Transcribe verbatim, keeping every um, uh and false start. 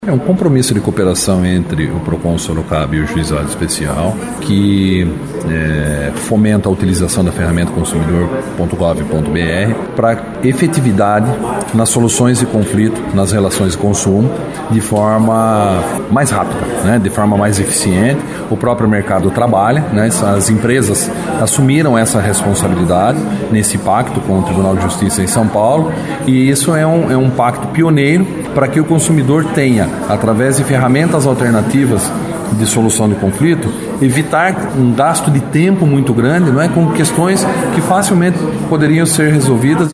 É um compromisso de cooperação entre o Procon Sorocaba e o Juizado Especial que é, fomenta a utilização da ferramenta consumidor ponto gov ponto br para efetividade nas soluções de conflito, nas relações de consumo, de forma mais rápida, né, de forma mais eficiente. O próprio mercado trabalha, né, as empresas assumiram essa responsabilidade nesse pacto com o Tribunal de Justiça em São Paulo, e isso é um, é um pacto pioneiro para que o consumidor tenha, através de ferramentas alternativas de solução de conflito, evitar um gasto de tempo muito grande, não é, com questões que facilmente poderiam ser resolvidas.